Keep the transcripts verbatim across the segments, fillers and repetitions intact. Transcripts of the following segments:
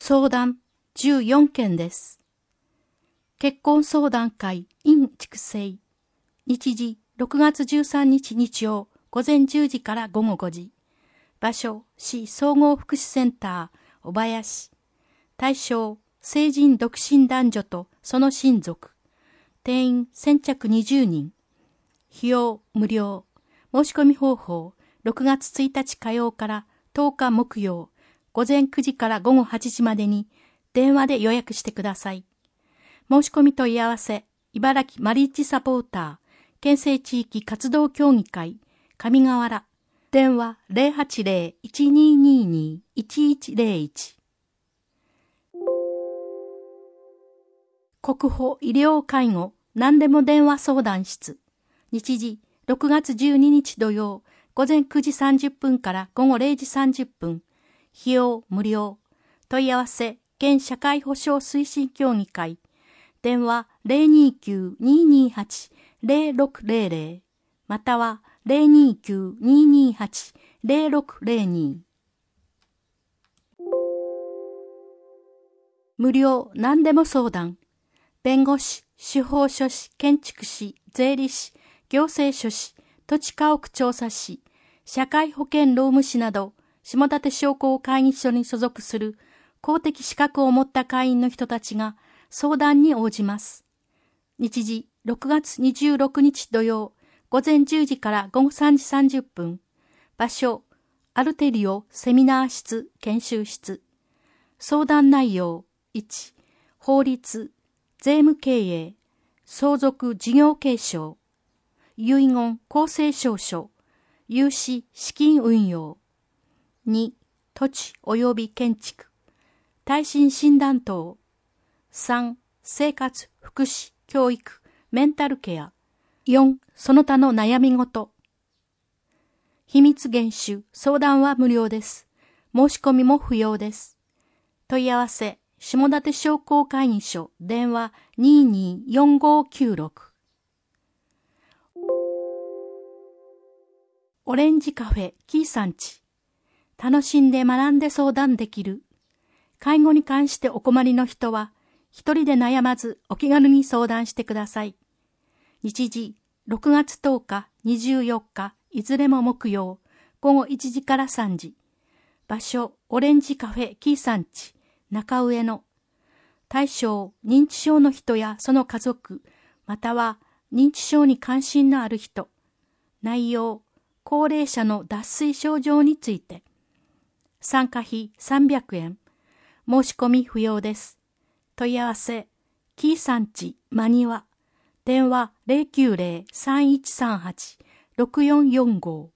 相談じゅうよんけんです。結婚相談会 in 筑西。日時ろくがつじゅうさんにち日曜午前じゅうじから午後ごじ。場所市総合福祉センター小林。対象成人独身男女とその親族。定員先着にじゅうにん。費用無料。申し込み方法ろくがつついたち火曜からとおか木曜午前くじから午後はちじまでに電話で予約してください。申し込み問い合わせ茨城マリッジサポーター県政地域活動協議会上河原電話 ゼロはちゼロ いちにーにーにー いちいちゼロいち。国保医療介護何でも電話相談室。日時ろくがつじゅうににち土曜午前くじさんじゅっぷんから午後れいじさんじゅっぷん。費用無料。問い合わせ県社会保障推進協議会。電話 ゼロにきゅう にーにーはち ゼロろくゼロゼロ または ゼロにきゅう にーにーはち ゼロろくゼロに。無料何でも相談。弁護士、司法書士、建築士、税理士、行政書士、土地家屋調査士、社会保険労務士など、下館商工会議所に所属する公的資格を持った会員の人たちが相談に応じます。日時ろくがつにじゅうろくにち土曜午前じゅうじから午後さんじさんじゅっぷん。場所、アルテリオセミナー室研修室。相談内容いち、法律、税務経営、相続事業継承、遺言公正証書、融資資金運用。に、土地及び建築、耐震診断等。さん、生活、福祉、教育、メンタルケア。よん、その他の悩み事。秘密厳守、相談は無料です。申し込みも不要です。問い合わせ、下館商工会議所、電話 にーにーよんごきゅうろく。オレンジカフェキーさんち。楽しんで学んで相談できる。介護に関してお困りの人は、一人で悩まずお気軽に相談してください。日時、ろくがつとおか、にじゅうよっか、いずれも木曜、午後いちじからさんじ。場所、オレンジカフェキーさんち、中上野。対象、認知症の人やその家族、または認知症に関心のある人。内容、高齢者の脱水症状について。参加費さんびゃくえん。申し込み不要です。問い合わせ、キーさんち間庭。電話 ゼロきゅうゼロ さんいちさんはち ろくよんよんご。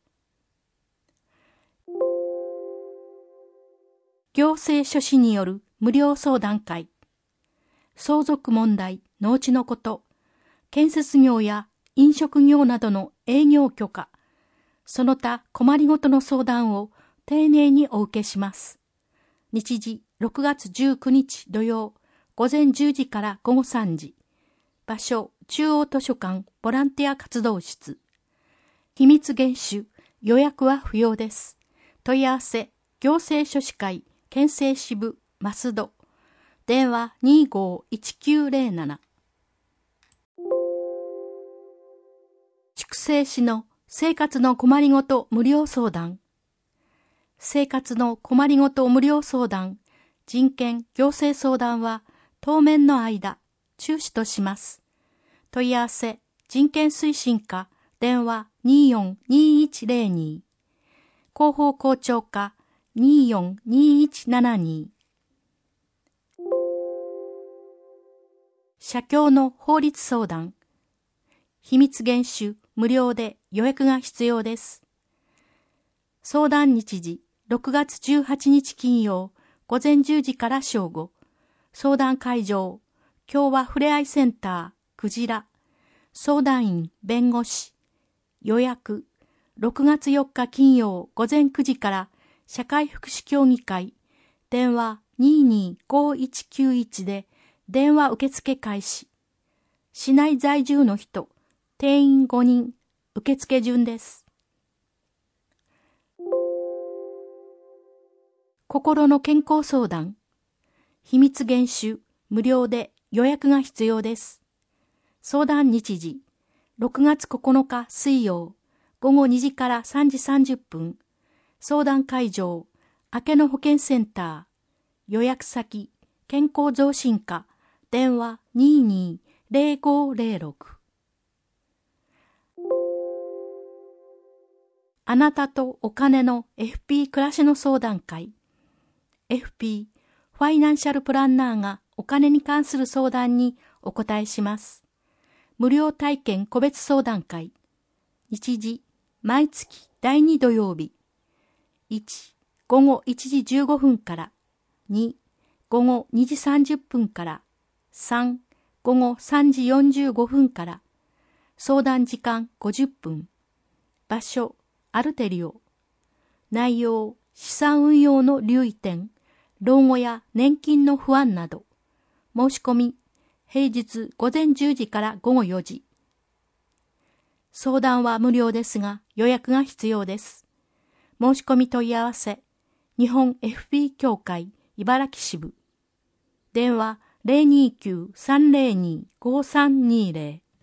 行政書士による無料相談会。相続問題、農地のこと、建設業や飲食業などの営業許可、その他困りごとの相談を丁寧にお受けします。日時ろくがつじゅうくにち土曜午前じゅうじから午後さんじ。場所中央図書館ボランティア活動室。秘密厳守、予約は不要です。問い合わせ行政書士会県政支部増戸。電話 にーごーいちきゅうゼロなな。筑西市の生活の困りごと無料相談。生活の困りごと無料相談、人権行政相談は当面の間中止とします。問い合わせ人権推進課電話 にーよんにーいちゼロに。広報校長課 にーよんにーいちななに。社協の法律相談。秘密厳守無料で予約が必要です。相談日時ろくがつじゅうはちにち金曜午前じゅうじから正午。相談会場共和ふれあいセンタークジラ。相談員弁護士。予約ろくがつよっか金曜午前くじから社会福祉協議会。電話 にーにーごーいちきゅういち で電話受付開始。市内在住の人、定員ごにん、受付順です。心の健康相談。 秘密厳守、無料で予約が必要です。相談日時、ろくがつここのか水曜、ごごにじからさんじさんじゅっぷん。相談会場、明けの保健センター。予約先、健康増進課。電話 にーにーぜろごぜろろく。あなたとお金の エフピー 暮らしの相談会。エフピー、ファイナンシャルプランナーがお金に関する相談にお答えします。無料体験個別相談会。日時、毎月だいに土曜日。いち、ごごいちじじゅうごふんから。に、ごごにじさんじゅっぷんから。さん、ごごさんじよんじゅうごふんから。相談時間ごじゅっぷん。場所、アルテリオ。内容、資産運用の留意点、老後や年金の不安など。申し込み、平日午前じゅうじからごごよじ。相談は無料ですが予約が必要です。申し込み問い合わせ、日本 エフピー 協会茨城支部。電話 ゼロにきゅう さんゼロに ごさんにゼロ。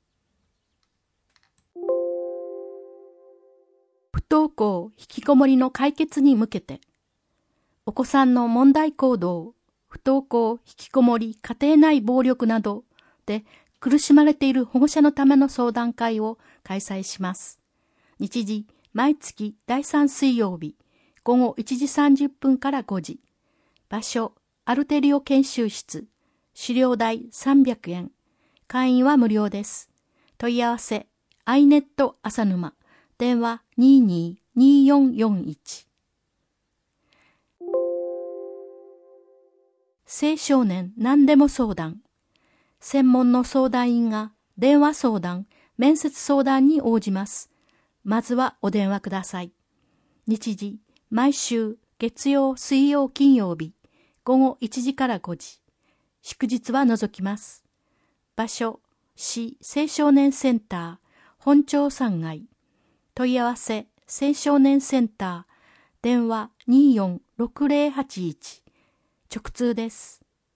不登校引きこもりの解決に向けて、お子さんの問題行動、不登校引きこもり家庭内暴力などで苦しまれている保護者のための相談会を開催します。日時、毎月だいさん水曜日、ごごいちじさんじゅっぷんからごじ。場所、アルテリオ研修室。資料代さんびゃくえん。会員は無料です。問い合わせ、アイネット 浅沼。電話 にーにーにーよんよんいち。青少年何でも相談。専門の相談員が電話相談、面接相談に応じます。まずはお電話ください。日時、毎週月曜、水曜、金曜日、ごごいちじからごじ。祝日は除きます。場所、市青少年センター、本町さんがい。問い合わせ、青少年センター、電話 にーよんろくぜろはちいち。直通です。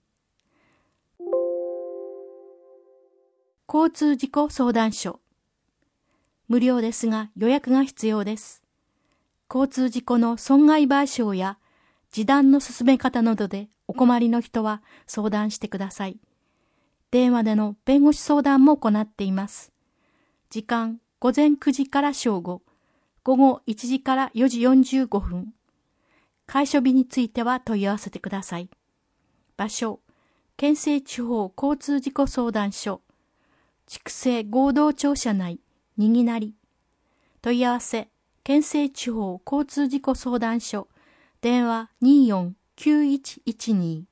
交通事故相談所。無料ですが予約が必要です。交通事故の損害賠償や示談の進め方などでお困りの人は相談してください。電話での弁護士相談も行っています。時間、午前くじから正午、午後いちじからよじよんじゅうごふん。開所日については問い合わせてください。場所、県西地方交通事故相談所、筑西合同庁舎内、にぎなり。問い合わせ、県西地方交通事故相談所、電話 にーよんきゅういちいちに。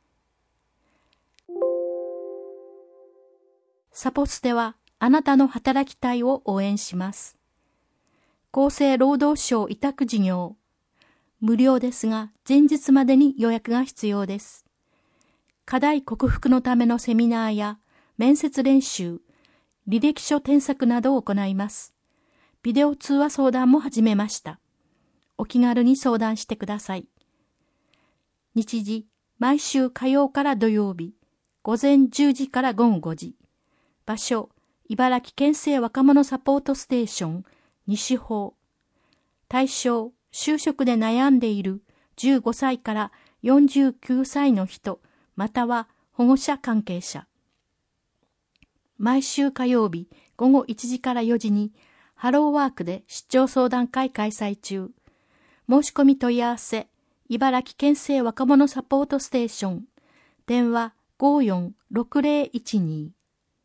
サポステはあなたの働きたいを応援します。厚生労働省委託事業。無料ですが前日までに予約が必要です。課題克服のためのセミナーや面接練習、履歴書添削などを行います。ビデオ通話相談も始めました。お気軽に相談してください。日時、毎週火曜から土曜日、午前じゅうじから午後ごじ。場所、茨城県政若者サポートステーション、西方。対象、就職で悩んでいるじゅうごさいからよんじゅうきゅうさいの人、または保護者関係者。毎週火曜日午後いちじからよじにハローワークで出張相談会開催中。申し込み問い合わせ、茨城県政若者サポートステーション。電話 ごーよんろくぜろいちに。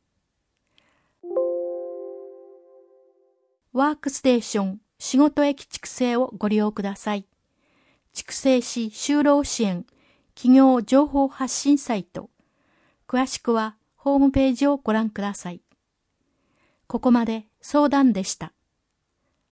ワークステーション仕事駅筑西をご利用ください。筑西市就労支援企業情報発信サイト。詳しくはホームページをご覧ください。ここまで相談でした。